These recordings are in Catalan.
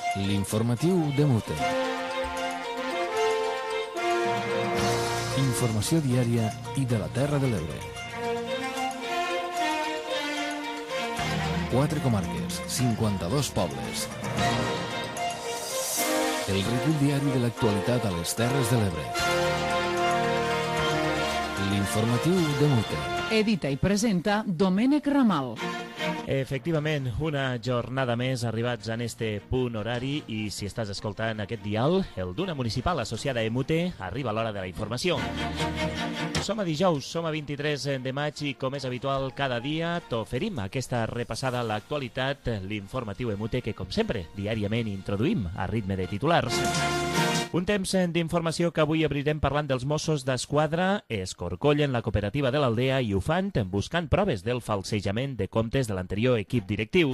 L'informatiu de Mute. Informació diària i de la Terra de l'Ebre. 4 comarques, 52 pobles. El recull diari de l'actualitat a les Terres de l'Ebre. L'informatiu de Mute. Edita i presenta Domènec Ramal. Efectivament, una jornada més arribats en este punt horari i si estàs escoltant aquest dial, el d'una municipal associada a Emute, arriba l'hora de la informació. Som a dijous, som a 23 de maig i com és habitual cada dia t'oferim aquesta repassada a l'actualitat, l'informatiu Emute que com sempre diàriament introduïm a ritme de titulars. Un temps d'informació que avui obrirem parlant dels Mossos d'Esquadra, escorcollen la cooperativa de l'Aldea i ho fan buscant proves del falsejament de comptes de l'anterior equip directiu.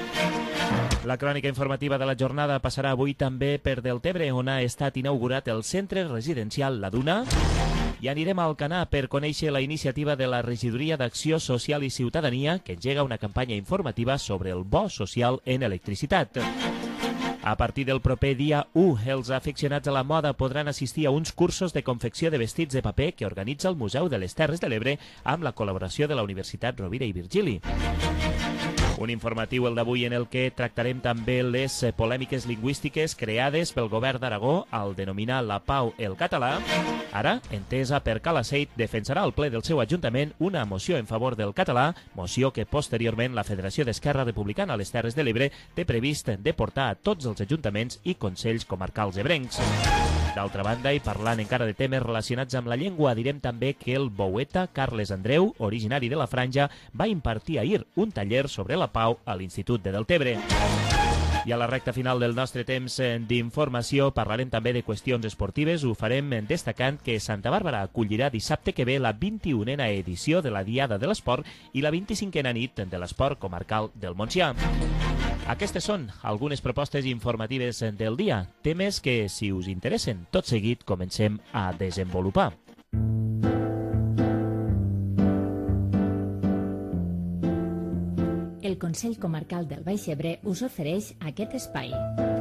La crònica informativa de la jornada passarà avui també per Deltebre, on ha estat inaugurat el centre residencial La Duna, i anirem a Alcanar per conèixer la iniciativa de la Regidoria d'Acció Social i Ciutadania, que engega una campanya informativa sobre el bo social en electricitat. A partir del proper dia 1, els aficionats a la moda podran assistir a uns cursos de confecció de vestits de paper que organitza el Museu de les Terres de l'Ebre amb la col·laboració de la Universitat Rovira i Virgili. Un informatiu, el d'avui, en el que tractarem també les polèmiques lingüístiques creades pel govern d'Aragó al denominar la pau el català. Ara, Entesa per Calaceit defensarà al ple del seu ajuntament una moció en favor del català, moció que posteriorment la Federació d'Esquerra Republicana a les Terres de l'Ebre té previst de portar a tots els ajuntaments i consells comarcals ebrencs. D'altra banda, i parlant encara de temes relacionats amb la llengua, direm també que el boueta Carles Andreu, originari de la Franja, va impartir ahir un taller sobre la pau a l'Institut de Deltebre. I a la recta final del nostre temps d'informació parlarem també de qüestions esportives. Ho farem destacant que Santa Bàrbara acollirà dissabte que ve la 21a edició de la Diada de l'Esport i la 25a nit de l'Esport Comarcal del Montsià. Aquestes són algunes propostes informatives del dia, temes que, si us interessen, tot seguit comencem a desenvolupar. El Consell Comarcal del Baix Ebre us ofereix aquest espai.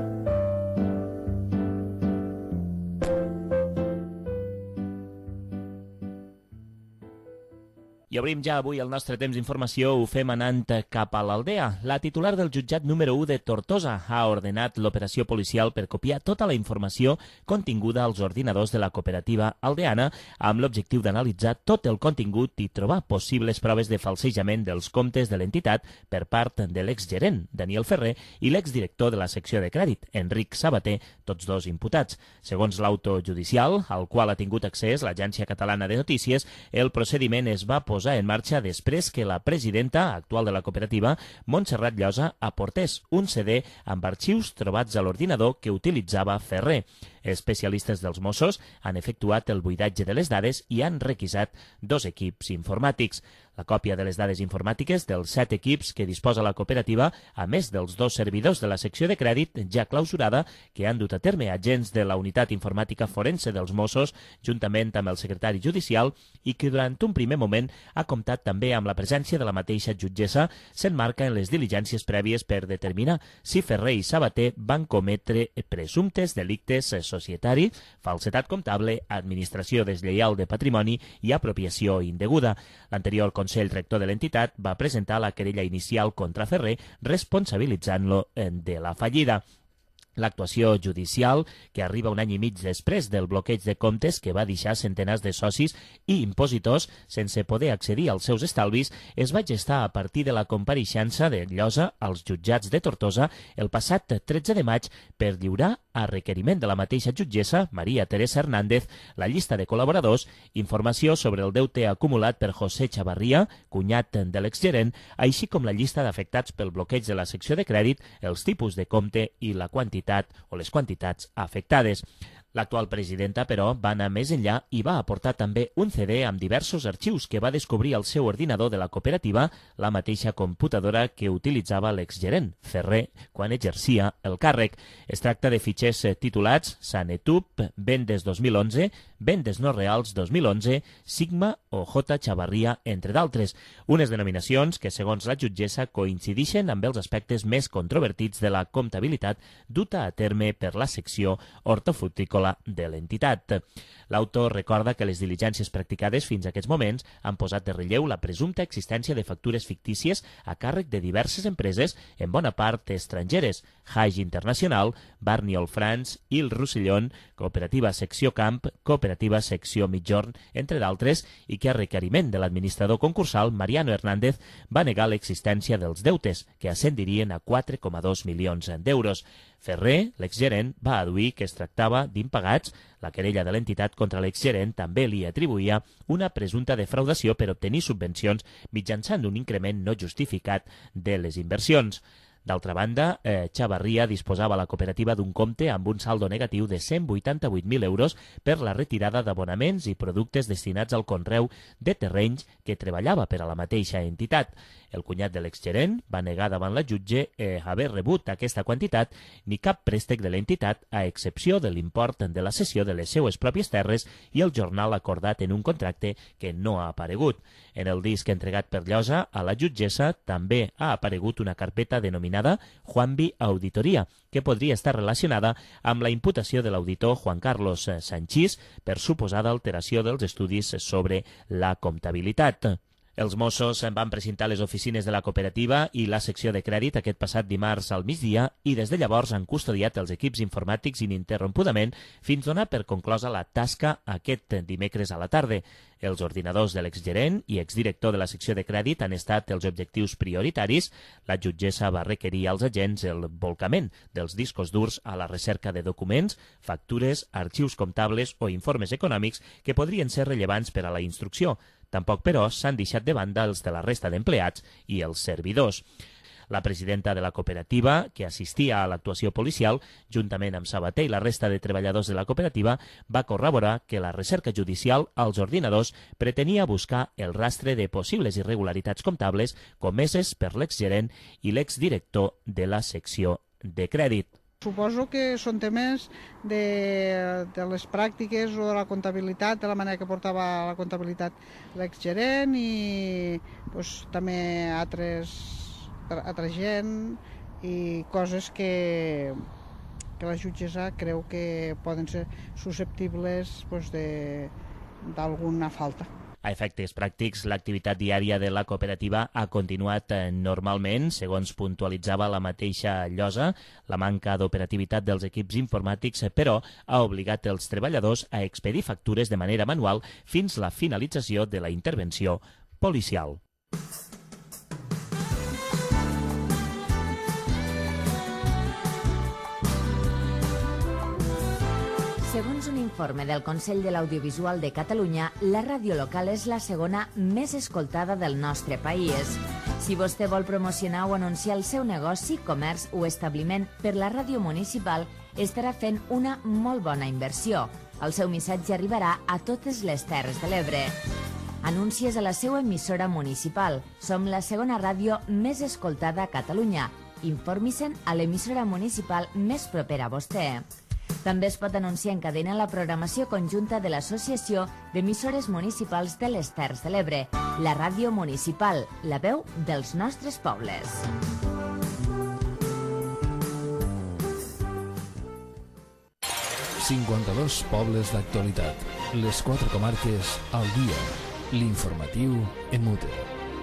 I obrim ja avui el nostre temps d'informació, ho fem anant cap a l'Aldea. La titular del jutjat número 1 de Tortosa ha ordenat l'operació policial per copiar tota la informació continguda als ordinadors de la cooperativa aldeana amb l'objectiu d'analitzar tot el contingut i trobar possibles proves de falsejament dels comptes de l'entitat per part de l'exgerent, Daniel Ferrer, i l'exdirector de la secció de crèdit, Enric Sabater, tots dos imputats. Segons l'auto judicial, al qual ha tingut accés l'Agència Catalana de Notícies, el procediment es va posar en marxa després que la presidenta actual de la cooperativa, Montserrat Llosa, aportés un CD amb arxius trobats a l'ordinador que utilitzava Ferrer. Especialistes dels Mossos han efectuat el buidatge de les dades i han requisat 2 equips informàtics. La còpia de les dades informàtiques dels 7 equips que disposa la cooperativa, a més dels 2 servidors de la secció de crèdit ja clausurada, que han dut a terme agents de la unitat informàtica forense dels Mossos, juntament amb el secretari judicial, i que durant un primer moment ha comptat també amb la presència de la mateixa jutgessa, s'emmarca en les diligències prèvies per determinar si Ferrer i Sabater van cometre presumptes delictes societari, falsetat comptable, administració deslleial de patrimoni i apropiació indeguda. L'anterior Consell Rector de l'entitat va presentar la querella inicial contra Ferrer responsabilitzant-lo de la fallida. L'actuació judicial, que arriba un any i mig després del bloqueig de comptes que va deixar centenars de socis i impositors sense poder accedir als seus estalvis, es va gestar a partir de la compareixença de Llosa als jutjats de Tortosa el passat 13 de maig per lliurar a requeriment de la mateixa jutgessa, Maria Teresa Hernández, la llista de col·laboradors, informació sobre el deute acumulat per José Chavarria, cunyat de l'exgerent, així com la llista d'afectats pel bloqueig de la secció de crèdit, els tipus de compte i la quantitat o les quantitats afectades. L'actual presidenta, però, va anar més enllà i va aportar també un CD amb diversos arxius que va descobrir al seu ordinador de la cooperativa, la mateixa computadora que utilitzava l'exgerent, Ferrer, quan exercia el càrrec. Es tracta de fitxers titulats Sanetub, Vendes 2011, Vendes no reals 2011, Sigma o J. Chavarria, entre d'altres. Unes denominacions que, segons la jutgessa, coincideixen amb els aspectes més controvertits de la comptabilitat duta a terme per la secció hortofrutícola de l'entitat. L'autor recorda que les diligències practicades fins a aquests moments han posat de relleu la presumpta existència de factures fictícies a càrrec de diverses empreses, en bona part estrangeres: Hage Internacional, Barniol France, Il Roussillon, Cooperativa Secció Camp, Cooperativa Secció Mitjorn, entre d'altres, i que a requeriment de l'administrador concursal, Mariano Hernández, va negar l'existència dels deutes, que ascendirien a 4,2 milions d'euros. Ferrer, l'exgerent, va adduir que es tractava d'impagats. La querella de l'entitat contra l'exgerent també li atribuïa una presumpta defraudació per obtenir subvencions mitjançant un increment no justificat de les inversions. D'altra banda, Chavarria disposava la cooperativa d'un compte amb un saldo negatiu de 188.000 euros per la retirada d'abonaments i productes destinats al conreu de terrenys que treballava per a la mateixa entitat. El cunyat de l'exgerent va negar davant la jutge haver rebut aquesta quantitat ni cap préstec de l'entitat, a excepció de l'import de la cessió de les seues pròpies terres i el jornal acordat en un contracte que no ha aparegut. En el disc entregat per Llosa a la jutgessa també ha aparegut una carpeta denominada Juanvi Auditoria, que podria estar relacionada amb la imputació de l'auditor Juan Carlos Sanchís per suposada alteració dels estudis sobre la comptabilitat. Els Mossos van precintar les oficines de la cooperativa i la secció de crèdit aquest passat dimarts al migdia i des de llavors han custodiat els equips informàtics ininterrompudament fins donar per conclosa la tasca aquest dimecres a la tarda. Els ordinadors de l'exgerent i exdirector de la secció de crèdit han estat els objectius prioritaris. La jutgessa va requerir als agents el volcament dels discos durs a la recerca de documents, factures, arxius comptables o informes econòmics que podrien ser rellevants per a la instrucció. Tampoc, però, s'han deixat de banda els de la resta d'empleats i els servidors. La presidenta de la cooperativa, que assistia a l'actuació policial, juntament amb Sabater i la resta de treballadors de la cooperativa, va corroborar que la recerca judicial als ordinadors pretenia buscar el rastre de possibles irregularitats comptables comeses per l'exgerent i l'exdirector de la secció de crèdit. Suposo que són temes de les pràctiques o de la comptabilitat, de la manera que portava la comptabilitat l'exgerent i també altra gent i coses que la jutgessa creu que poden ser susceptibles d'alguna falta. A efectes pràctics, l'activitat diària de la cooperativa ha continuat normalment, segons puntualitzava la mateixa Llosa. La manca d'operativitat dels equips informàtics, però, ha obligat els treballadors a expedir factures de manera manual fins la finalització de la intervenció policial. Segons un informe del Consell de l'Audiovisual de Catalunya, la ràdio local és la segona més escoltada del nostre país. Si vostè vol promocionar o anunciar el seu negoci, comerç o establiment per la ràdio municipal, estarà fent una molt bona inversió. El seu missatge arribarà a totes les Terres de l'Ebre. Anuncies a la seva emissora municipal. Som la segona ràdio més escoltada a Catalunya. Informi-se'n a l'emissora municipal més propera a vostè. També es pot anunciar en cadena la programació conjunta de l'Associació d'Emissores Municipals de les Terres de l'Ebre, la ràdio municipal, la veu dels nostres pobles. «52 pobles d'actualitat, les 4 comarques al dia, l'informatiu en mute».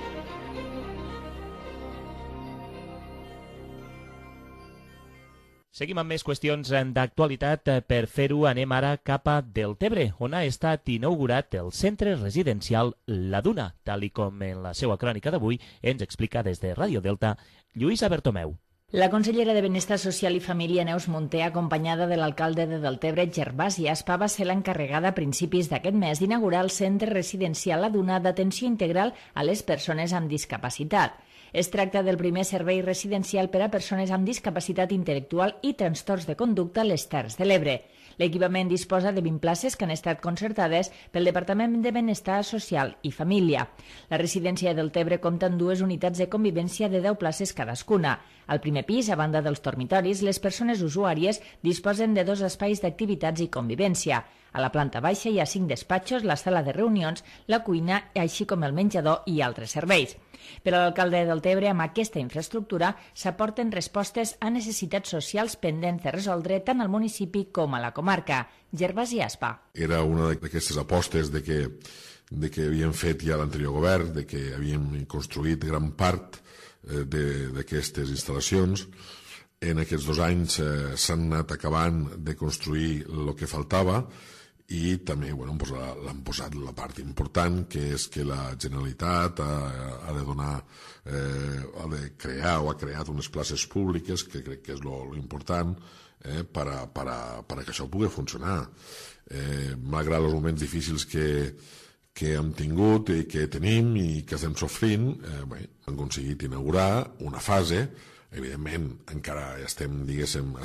Seguim amb més qüestions d'actualitat. Per fer-ho anem ara cap a Deltebre, on ha estat inaugurat el centre residencial La Duna, tal com en la seva crònica d'avui ens explica des de Ràdio Delta Lluïsa Bertomeu. La consellera de Benestar Social i Família, Neus Munté, acompanyada de l'alcalde de Deltebre, Gervasi Aspa, va ser l'encarregada a principis d'aquest mes d'inaugurar el centre residencial La Duna d'atenció integral a les persones amb discapacitat. Es tracta del primer servei residencial per a persones amb discapacitat intel·lectual i trastorns de conducta a les Terres de l'Ebre. L'equipament disposa de 20 places que han estat concertades pel Departament de Benestar Social i Família. La residència del Tebre compta amb 2 unitats de convivència de 10 places cadascuna. Al primer pis, a banda dels dormitoris, les persones usuàries disposen de 2 espais d'activitats i convivència. A la planta baixa hi ha 5 despatxos, la sala de reunions, la cuina, així com el menjador i altres serveis. Per a l'alcalde del Tebre, amb aquesta infraestructura s'aporten respostes a necessitats socials pendents de resoldre tant al municipi com a la comarca. Gervasi Aspa. Era una d'aquestes apostes de que havien fet ja l'anterior govern, de que havíem construït gran part d'aquestes instal·lacions. En aquests 2 anys s'han anat acabant de construir el que faltava i també l'han posat la part important, que és que la Generalitat ha de donar, ha de crear o ha creat unes places públiques, que crec que és l'important per a que això pugui funcionar. Malgrat els moments difícils que hem tingut i que tenim i que estem sofrint, hem aconseguit inaugurar una fase. Evidentment, encara estem, diguéssim,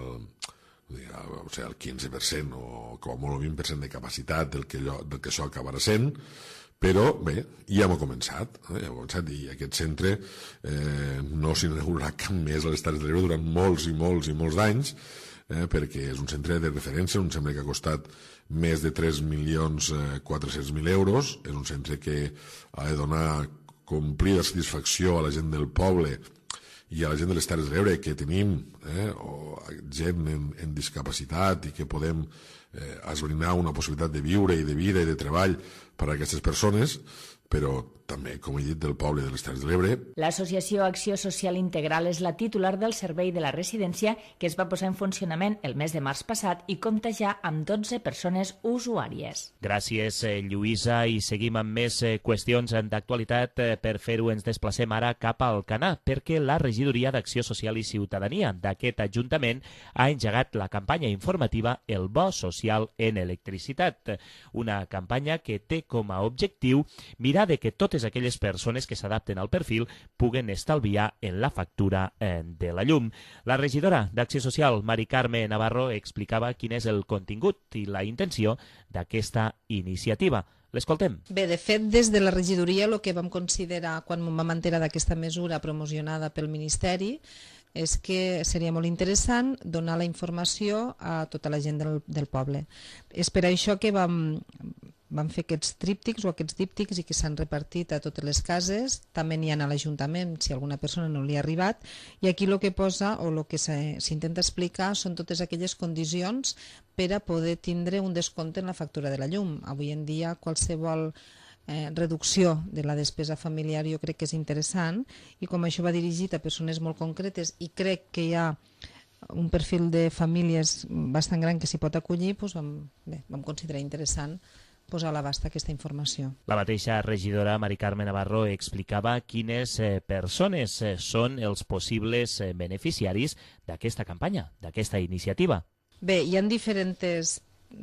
al 15% o com a molt el 20% de capacitat del que això acabarà sent, però bé, ja hem començat, i aquest centre no s'inaugurarà cap més a les Terres de l'Ebre durant molts i molts i molts d'anys, perquè és un centre de referència, un centre que ha costat més de 3.400.000 euros, és un centre que ha de donar complida satisfacció a la gent del poble i a la gent de les Terres de l'Ebre, que tenim gent en discapacitat i que podem esbrinar una possibilitat de viure i de vida i de treball per a aquestes persones, però també, com he dit, del poble de les Terres de l'Ebre. L'Associació Acció Social Integral és la titular del servei de la residència, que es va posar en funcionament el mes de març passat i compta ja amb 12 persones usuàries. Gràcies, Lluïsa, i seguim amb més qüestions d'actualitat. Per fer-ho ens desplacem ara cap a Alcanar, perquè la Regidoria d'Acció Social i Ciutadania d'aquest Ajuntament ha engegat la campanya informativa El Bo Social en Electricitat, una campanya que té com a objectiu mirar de que totes aquelles persones que s'adapten al perfil puguen estalviar en la factura de la llum. La regidora d'Acció Social, Mari Carme Navarro, explicava quin és el contingut i la intenció d'aquesta iniciativa. L'escoltem. Bé, de fet, des de la regidoria el que vam considerar quan vam enterar d'aquesta mesura promocionada pel Ministeri és que seria molt interessant donar la informació a tota la gent del poble. És per això que vam fer aquests tríptics o aquests díptics i que s'han repartit a totes les cases, també n'hi ha a l'Ajuntament si alguna persona no li ha arribat, i aquí el que posa o el que s'intenta explicar són totes aquelles condicions per a poder tindre un descompte en la factura de la llum. Avui en dia qualsevol reducció de la despesa familiar jo crec que és interessant, i com això va dirigit a persones molt concretes i crec que hi ha un perfil de famílies bastant gran que s'hi pot acollir, doncs vam considerar interessant posar a l'abast aquesta informació. La mateixa regidora Mari Carme Navarro explicava quines persones són els possibles beneficiaris d'aquesta campanya, d'aquesta iniciativa. Bé, hi ha diferents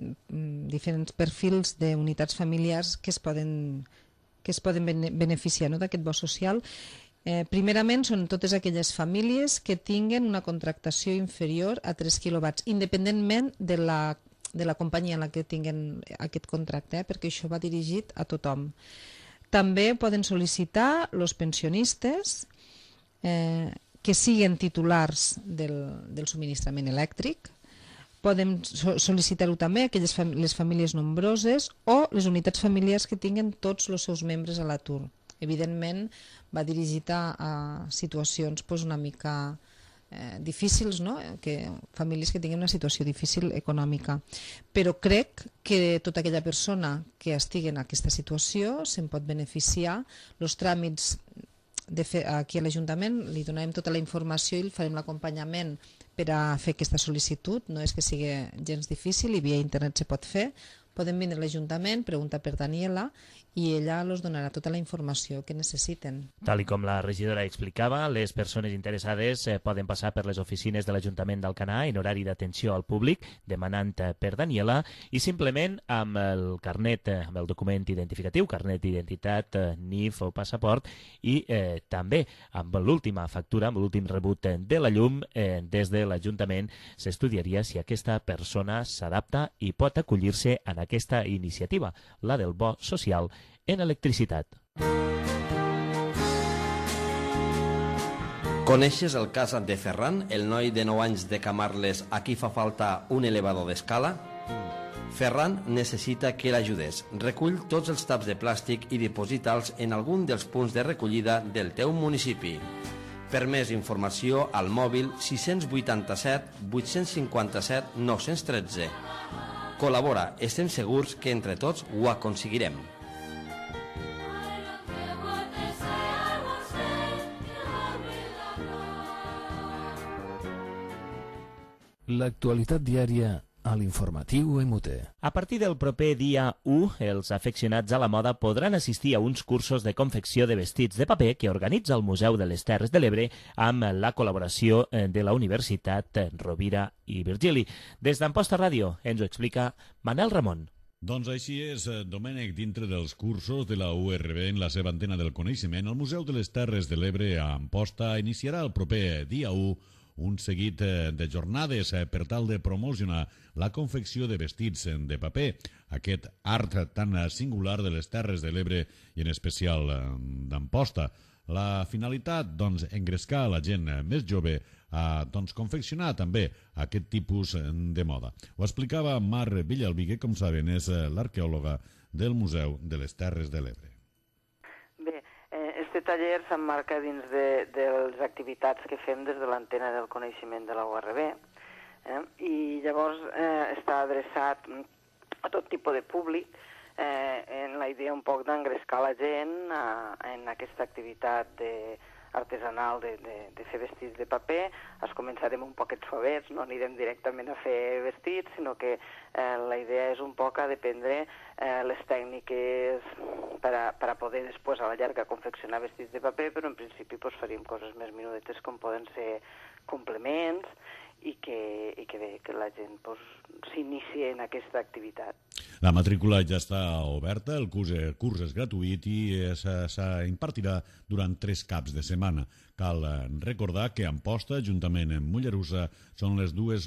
perfils d'unitats familiars que es poden beneficiar d'aquest bo social. Primerament són totes aquelles famílies que tinguen una contractació inferior a 3 quilowatts, independentment de la companyia en la que tinguen aquest contracte, perquè això va dirigit a tothom. També poden sol·licitar els pensionistes que siguin titulars del subministrament elèctric. Podem sol·licitar-ho també a les famílies nombroses o les unitats familiars que tinguen tots els seus membres a l'atur. Evidentment va dirigit a situacions una mica difícils, no? Famílies que tinguin una situació difícil econòmica. Però crec que tota aquella persona que estigui en aquesta situació se'n pot beneficiar. Els tràmits aquí a l'Ajuntament li donarem tota la informació i farem l'acompanyament per a fer aquesta sol·licitud. No és que sigui gens difícil i via internet se pot fer. Podem vindre a l'Ajuntament, preguntar per Daniela i ella els donarà tota la informació que necessiten. Tal i com la regidora explicava, les persones interessades poden passar per les oficines de l'Ajuntament d'Alcanar en horari d'atenció al públic, demanant per Daniela, i simplement amb el carnet, amb el document identificatiu, carnet d'identitat, NIF o passaport, i també amb l'última factura, amb l'últim rebut de la llum, des de l'Ajuntament s'estudiaria si aquesta persona s'adapta i pot acollir-se en aquesta iniciativa, la del bo social en electricitat. Coneixes el cas de Ferran, el noi de 9 anys de Camarles a qui fa falta un elevador d'escala? Ferran necessita que l'ajudes. Recull tots els taps de plàstic i diposita'ls en algun dels punts de recollida del teu municipi. Per més informació, al mòbil 687 857 913. Col·labora, estem segurs que entre tots ho aconseguirem. L'actualitat diària a l'informatiu MUT. A partir del proper dia 1, els afeccionats a la moda podran assistir a uns cursos de confecció de vestits de paper que organitza el Museu de les Terres de l'Ebre amb la col·laboració de la Universitat Rovira i Virgili. Des d'Amposta Ràdio ens ho explica Manel Ramon. Doncs així és, Domènec, dintre dels cursos de la URB en la seva antena del coneixement, el Museu de les Terres de l'Ebre a Amposta iniciarà el proper dia 1 un seguit de jornades per tal de promocionar la confecció de vestits de paper, aquest art tan singular de les Terres de l'Ebre i en especial d'Amposta. La finalitat, doncs, engrescar la gent més jove a confeccionar també aquest tipus de moda. Ho explicava Mar Villalbí, que, com saben, és l'arqueòloga del Museu de les Terres de l'Ebre. Este taller s'emmarca dins de les activitats que fem des de l'antena del coneixement de la URB, i llavors està adreçat a tot tipus de públic, en la idea un poc d'engrescar la gent en aquesta activitat artesanal de fer vestits de paper. Es començarem un poquet suavets, no anirem directament a fer vestits, sinó que la idea és un poc d'aprendre les tècniques per a poder després a la llarga confeccionar vestits de paper, però en principi faríem coses més minudetes com poden ser complements i que la gent s'inicie en aquesta activitat. La matrícula ja està oberta, el curs és gratuït i s'impartirà durant 3 caps de setmana. Cal recordar que Amposta, juntament amb Mollerussa, són les dues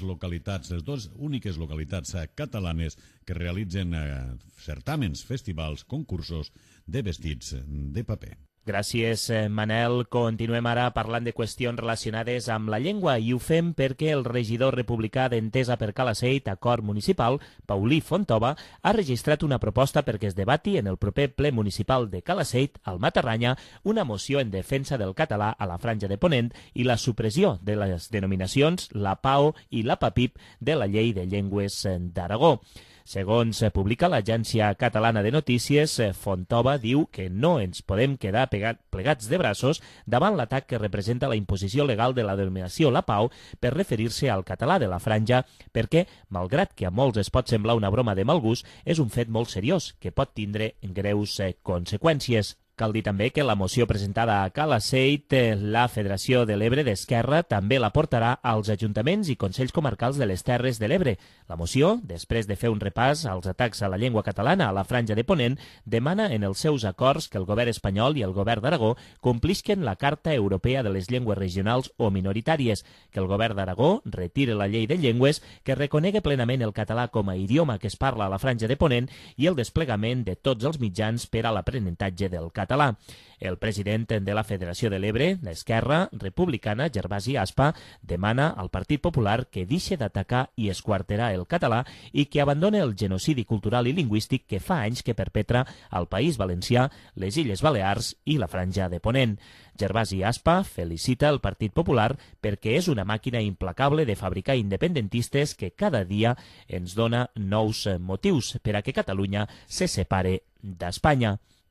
úniques localitats catalanes que realitzen certàmens, festivals, concursos de vestits de paper. Gràcies, Manel. Continuem ara parlant de qüestions relacionades amb la llengua i ho fem perquè el regidor republicà d'Entesa per Calaceit, Acord Municipal, Paulí Fontova, ha registrat una proposta perquè es debati en el proper ple municipal de Calaceit, al Matarranya, una moció en defensa del català a la Franja de Ponent i la supressió de les denominacions la PAO i la PAPIP de la Llei de Llengües d'Aragó. Segons publica l'Agència Catalana de Notícies, Fontova diu que no ens podem quedar plegats de braços davant l'atac que representa la imposició legal de la denominació la PAO per referir-se al català de la Franja, perquè, malgrat que a molts es pot semblar una broma de mal gust, és un fet molt seriós que pot tindre greus conseqüències. Cal dir també que la moció presentada a Calaceit, la Federació de l'Ebre d'Esquerra també la portarà als ajuntaments i consells comarcals de les Terres de l'Ebre. La moció, després de fer un repàs als atacs a la llengua catalana a la Franja de Ponent, demana en els seus acords que el govern espanyol i el govern d'Aragó complisquen la Carta Europea de les Llengües Regionals o Minoritàries, que el govern d'Aragó retire la llei de llengües, que reconegui plenament el català com a idioma que es parla a la Franja de Ponent i el desplegament de tots els mitjans per a l'aprenentatge del català. El president de la Federació de l'Ebre, d'Esquerra Republicana, Gervasi Aspa, demana al Partit Popular que deixi d'atacar i esquarterar el català i que abandone el genocidi cultural i lingüístic que fa anys que perpetra al País Valencià, les Illes Balears i la Franja de Ponent. Gervasi Aspa felicita el Partit Popular perquè és una màquina implacable de fabricar independentistes que cada dia ens dona nous motius per a que Catalunya se separe d'Espanya.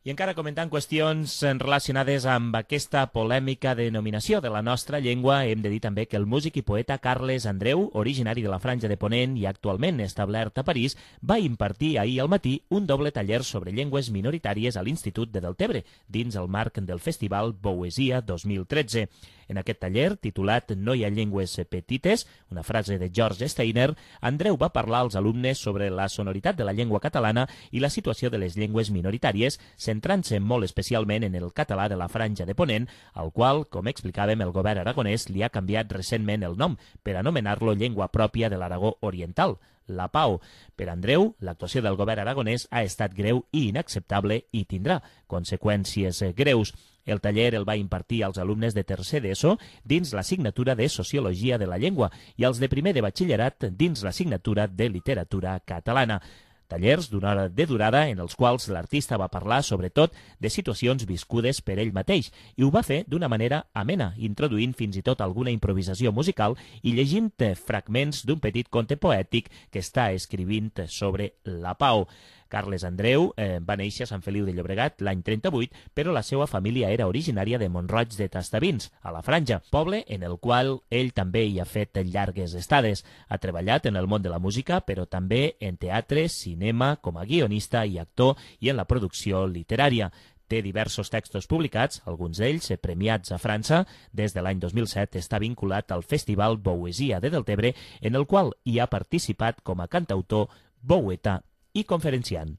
I encara comentant qüestions relacionades amb aquesta polèmica denominació de la nostra llengua, hem de dir també que el músic i poeta Carles Andreu, originari de la Franja de Ponent i actualment establert a París, va impartir ahir al matí un doble taller sobre llengües minoritàries a l'Institut de Deltebre, dins el marc del Festival Poesia 2013. En aquest taller, titulat No hi ha llengües petites, una frase de George Steiner, Andreu va parlar als alumnes sobre la sonoritat de la llengua catalana i la situació de les llengües minoritàries, centrant-se molt especialment en el català de la Franja de Ponent, al qual, com explicàvem, el govern aragonès li ha canviat recentment el nom per anomenar-lo llengua pròpia de l'Aragó Oriental, la PAO. Per Andreu, l'actuació del govern aragonès ha estat greu i inacceptable i tindrà conseqüències greus. El taller el va impartir als alumnes de tercer d'ESO dins l'assignatura de Sociologia de la Llengua i als de primer de batxillerat dins l'assignatura de Literatura Catalana. Tallers d'una hora de durada en els quals l'artista va parlar sobretot de situacions viscudes per ell mateix i ho va fer d'una manera amena, introduint fins i tot alguna improvisació musical i llegint fragments d'un petit conte poètic que està escrivint sobre la pau. Carles Andreu va néixer a Sant Feliu de Llobregat l'any 38, però la seva família era originària de Mont-roig de Tastavins, a la Franja, poble en el qual ell també hi ha fet llargues estades. Ha treballat en el món de la música, però també en teatre, cinema, com a guionista i actor i en la producció literària. Té diversos textos publicats, alguns d'ells premiats a França. Des de l'any 2007 està vinculat al Festival Poesia de Deltebre, en el qual hi ha participat com a cantautor, bouetà i conferenciant.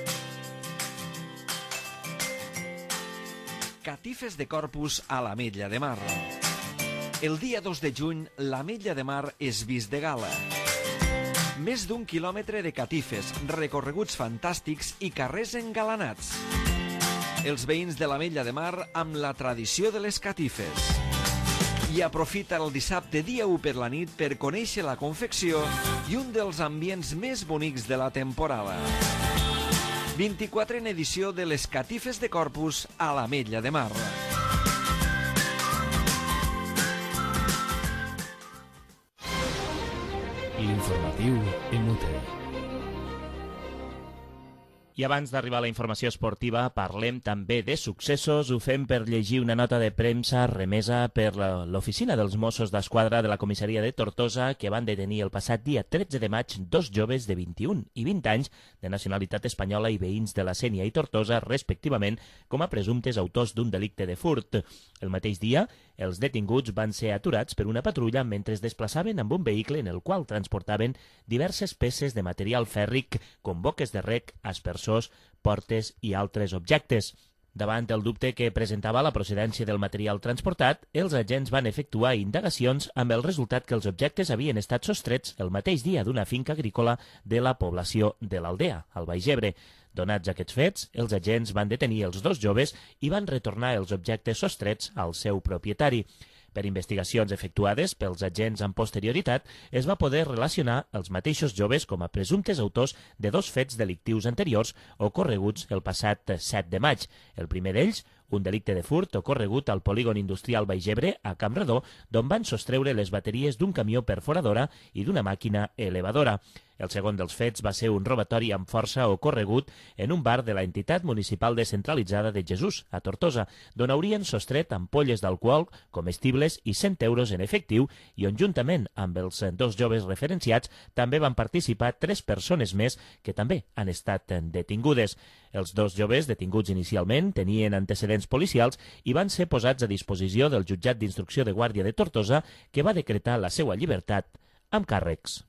Catifes de Corpus a l'Ametlla de Mar. El dia 2 de juny, l'Ametlla de Mar és vist de gala. Més d'1 quilòmetre de catifes, recorreguts fantàstics i carrers engalanats. Els veïns de l'Ametlla de Mar amb la tradició de les catifes. I aprofita el dissabte dia 1 per la nit per conèixer la confecció i un dels ambients més bonics de la temporada. 24 en edició de les Catifes de Corpus a l'Ametlla de Mar. L'informatiu MUT. I abans d'arribar a la informació esportiva, parlem també de successos. Ho fem per llegir una nota de premsa remesa per l'oficina dels Mossos d'Esquadra de la comissaria de Tortosa, que van detenir el passat dia 13 de maig dos joves de 21 i 20 anys de nacionalitat espanyola i veïns de la Sénia i Tortosa, respectivament, com a presumptes autors d'un delicte de furt. El mateix dia, els detinguts van ser aturats per una patrulla mentre es desplaçaven amb un vehicle en el qual transportaven diverses peces de material fèrric com boques de rec, aspersors, portes i altres objectes. Davant el dubte que presentava la procedència del material transportat, els agents van efectuar indagacions amb el resultat que els objectes havien estat sostrets el mateix dia d'una finca agrícola de la població de l'Aldea, al Baix Ebre. Donats aquests fets, els agents van detenir els dos joves i van retornar els objectes sostrets al seu propietari. Per investigacions efectuades pels agents amb posterioritat, es va poder relacionar els mateixos joves com a presumptes autors de dos fets delictius anteriors ocorreguts el passat 7 de maig. El primer d'ells, un delicte de furt ocorregut al polígon industrial Baix Ebre, a Campredó, d'on van sostreure les bateries d'un camió perforadora i d'una màquina elevadora. El segon dels fets va ser un robatori amb força ocorregut en un bar de la entitat municipal descentralitzada de Jesús, a Tortosa, d'on haurien sostret ampolles d'alcohol, comestibles i 100 euros en efectiu i on, juntament amb els dos joves referenciats, també van participar 3 persones més que també han estat detingudes. Els dos joves detinguts inicialment tenien antecedents policials i van ser posats a disposició del jutjat d'instrucció de Guàrdia de Tortosa, que va decretar la seva llibertat amb càrrecs.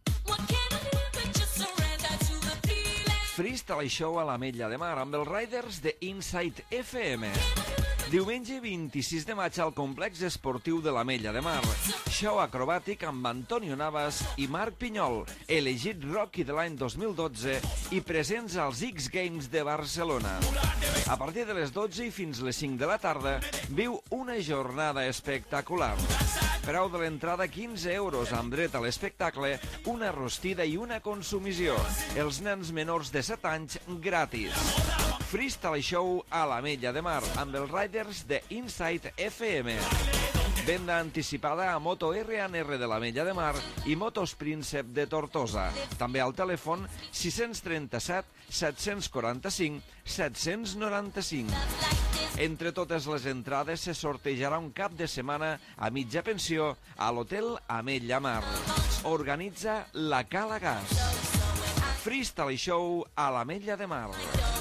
Freestyle Show a l'Ametlla de Mar amb els Riders de Inside FM. Diumenge 26 de maig al complex esportiu de l'Ametlla de Mar. Show acrobàtic amb Antonio Navas i Marc Pinyol, elegit Rocky de l'any 2012 i presents als X Games de Barcelona. A partir de les 12 i fins les 5 de la tarda viu una jornada espectacular. Preu de l'entrada 15 euros amb dret a l'espectacle, una rostida i una consumició. Els nens menors de 7 anys gratis. Freestyle Show a l'Ametlla de Mar amb els Riders de Inside FM. Venda anticipada a Moto R&R de l'Ametlla de Mar i Motos Príncep de Tortosa. També al telèfon 637 745 795. Entre totes les entrades se sortejarà un cap de setmana a mitja pensió a l'Hotel Ametlla Mar. Organitza la Cala Gas. Freestyle Show a l'Ametlla de Mar.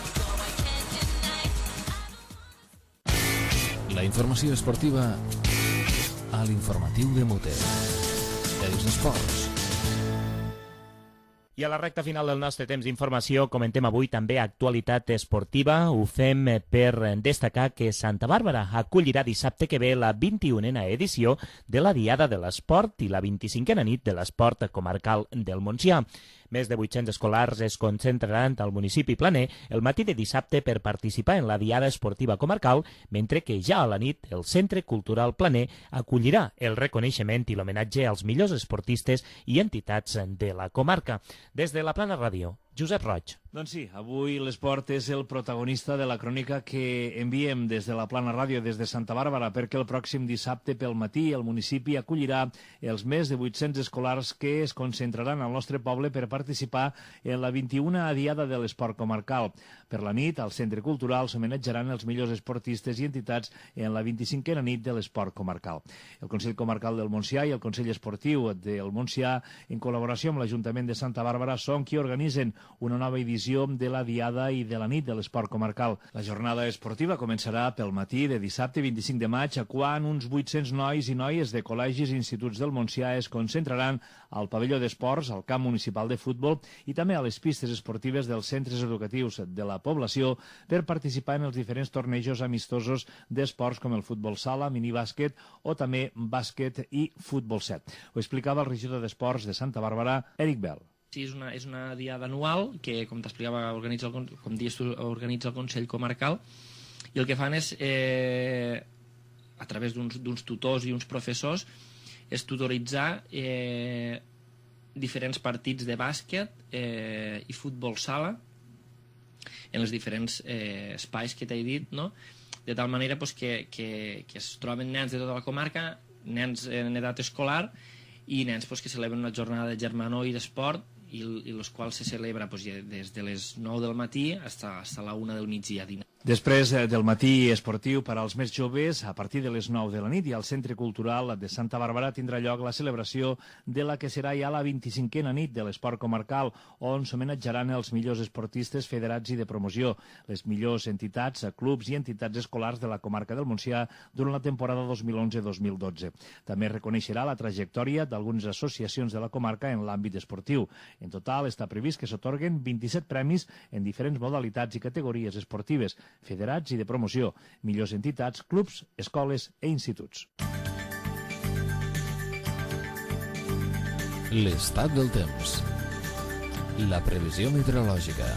La informació esportiva a l'informatiu de Mote. Els esports. I a la recta final del nostre temps d'informació comentem avui també actualitat esportiva. Ho fem per destacar que Santa Bàrbara acollirà dissabte que ve la 21a edició de la Diada de l'Esport i la 25a nit de l'Esport comarcal del Montsià. Més de 800 escolars es concentraran al municipi planer el matí de dissabte per participar en la Diada Esportiva Comarcal, mentre que ja a la nit el Centre Cultural Planer acollirà el reconeixement i l'homenatge als millors esportistes i entitats de la comarca. Des de la Plana Ràdio, Josep Roig. Doncs sí, avui l'esport és el protagonista de la crònica que enviem des de la Plana Ràdio, des de Santa Bàrbara, perquè el pròxim dissabte pel matí el municipi acollirà els més de 800 escolars que es concentraran al nostre poble per participar en la 21a Diada de l'Esport Comarcal. Per la nit, al Centre Cultural s'homenatjaran els millors esportistes i entitats en la 25a nit de l'Esport Comarcal. El Consell Comarcal del Montsià i el Consell Esportiu del Montsià, en col·laboració amb l'Ajuntament de Santa Bàrbara, són qui organitzen una nova edició de la Diada i de la nit de l'Esport Comarcal. La jornada esportiva començarà pel matí de dissabte 25 de maig, quan uns 800 nois i noies de col·legis i instituts del Montsià es concentraran al pavelló d'esports, al camp municipal de futbol i també a les pistes esportives dels centres educatius de la població per participar en els diferents tornejos amistosos d'esports com el futbol sala, minibàsquet o també bàsquet i futbol 7. Ho explicava el regidor d'Esports de Santa Bàrbara, Eric Bell. Sí, és una diada anual que, com t'explicava, organitza el Consell Comarcal, i el que fan és, a través d'uns tutors i uns professors, és tutoritzar diferents partits de bàsquet i futbol sala en els diferents espais que t'he dit, no? De tal manera que es troben nens de tota la comarca, nens en edat escolar i nens que celebren una jornada de germanor i d'esport, i els quals se celebra des de les 9 del matí fins a la 1 del migdia dinar. Després del matí esportiu per als més joves, a partir de les 9 de la nit i al Centre Cultural de Santa Bàrbara tindrà lloc la celebració de la que serà ja la 25a nit de l'Esport Comarcal, on s'homenatjaran els millors esportistes federats i de promoció, les millors entitats, clubs i entitats escolars de la comarca del Montsià durant la temporada 2011-2012. També reconeixerà la trajectòria d'algunes associacions de la comarca en l'àmbit esportiu. En total està previst que s'atorguen 27 premis en diferents modalitats i categories esportives, federats i de promoció, millors entitats, clubs, escoles i instituts. L'estat del temps. La previsió meteorològica.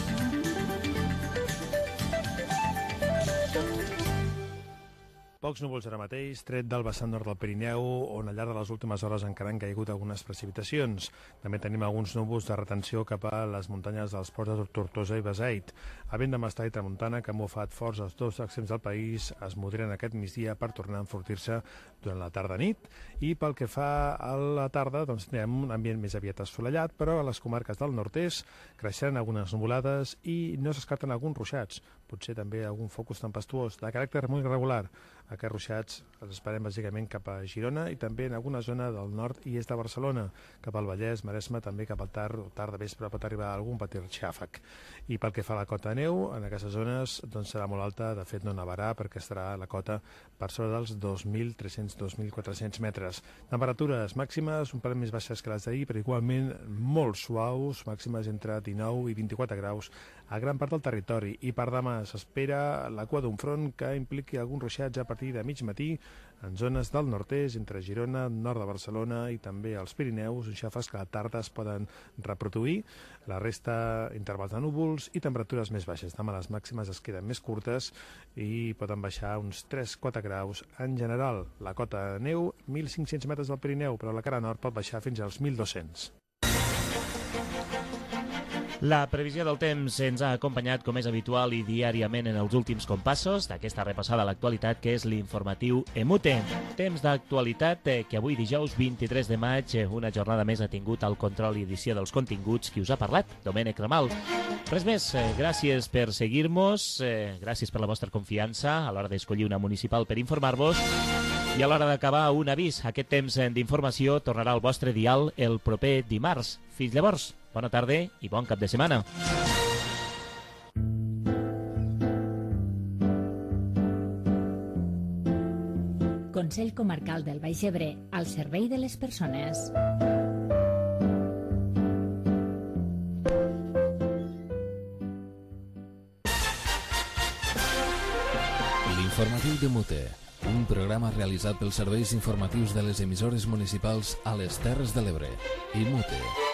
Pocs núvols ara mateix, tret del vessant nord del Pirineu, on al llarg de les últimes hores encara han caigut algunes precipitacions. També tenim alguns núvols de retenció cap a les muntanyes dels ports de Tortosa i Beseit. A vent de mestà i tramuntana, que han bufat forts als dos extrems del país, es moderen aquest migdia per tornar a enfortir-se durant la tarda-nit. I pel que fa a la tarda, doncs tindrem un ambient més aviat assolellat, però a les comarques del nord-est creixeran algunes nuvolades i no s'escarten alguns ruixats. Potser també algun focus tempestuós de caràcter molt irregular. Aquests ruixats els esperem bàsicament cap a Girona i també en alguna zona del nord i est de Barcelona, cap al Vallès, Maresme, també cap al tard de vespre pot arribar algun petit xàfec. I pel que fa a la cota de neu, en aquestes zones doncs serà molt alta, de fet no nevarà perquè estarà la cota per sobre dels 2.300-2.400 metres. Temperatures màximes un parell més baixes que les d'ahir, però igualment molt suaus, màximes entre 19 i 24 graus a gran part del territori. I per demà s'espera la cua d'un front que impliqui algun ruixats a partir de mig matí en zones del nord-est, entre Girona, nord de Barcelona i també els Pirineus, xàfecs que a la tarda es poden reproduir. La resta, intervals de núvols i temperatures més baixes. Demà les màximes es queden més curtes i poden baixar uns 3-4 graus. En general, la cota de neu, 1.500 metres del Pirineu, però la cara nord pot baixar fins als 1.200. La previsió del temps ens ha acompanyat, com és habitual i diàriament en els últims compassos d'aquesta repassada a l'actualitat, que és l'informatiu EMUTE. Temps d'actualitat que avui, dijous 23 de maig, una jornada més ha tingut el control i edició dels continguts. Qui us ha parlat? Domènec Ramal. Res més, gràcies per seguir-nos, gràcies per la vostra confiança a l'hora d'escollir una municipal per informar-vos. I a l'hora d'acabar, un avís. Aquest temps d'informació tornarà al vostre dial el proper dimarts. Fins llavors, bona tarda i bon cap de setmana. Consell Comarcal del Baix Ebre, al servei de les persones. L'informatiu d'EMUTE, un programa realitzat pels serveis informatius de les emissores municipals a les Terres de l'Ebre. EMUTE.